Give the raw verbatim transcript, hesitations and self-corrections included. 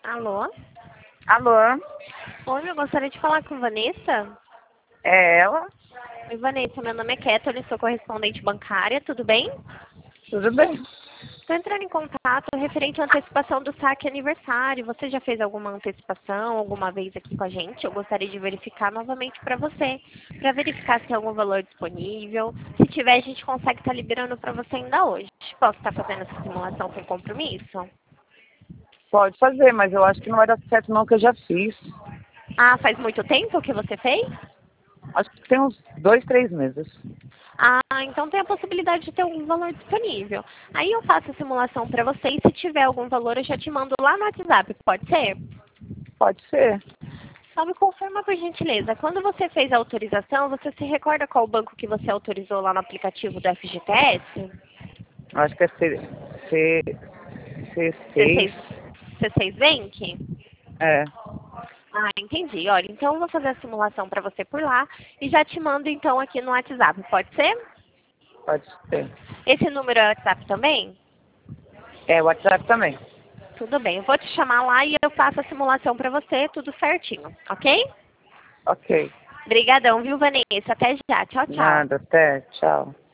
Alô? Alô? Oi, eu gostaria de falar com Vanessa. É ela? Oi, Vanessa, meu nome é Kathleen, sou correspondente bancária, tudo bem? Tudo bem? Estou entrando em contato referente à antecipação do saque aniversário. Você já fez alguma antecipação alguma vez aqui com a gente? Eu gostaria de verificar novamente para você, para verificar se tem algum valor disponível. Se tiver, a gente consegue estar liberando para você ainda hoje. Posso estar fazendo essa simulação sem compromisso? Pode fazer, mas eu acho que não vai dar certo não, que eu já fiz. Ah, faz muito tempo que você fez? Acho que tem uns dois, três meses. Ah, então tem a possibilidade de ter algum valor disponível. Aí eu faço a simulação para você e se tiver algum valor eu já te mando lá no WhatsApp, pode ser? Pode ser. Só me confirma por gentileza, quando você fez a autorização, você se recorda qual banco que você autorizou lá no aplicativo do F G T S? Acho que é C, C, C C seis. seis, C seis Bank? É, Ah, entendi. Olha, então eu vou fazer a simulação para você por lá e já te mando então aqui no WhatsApp, pode ser? pode ser. Esse número é WhatsApp também? É, WhatsApp também. Tudo bem, eu vou te chamar lá e eu faço a simulação para você, tudo certinho, ok? Ok. Obrigadão, viu, Vanessa? Até já. Tchau, tchau. Nada, até. Tchau.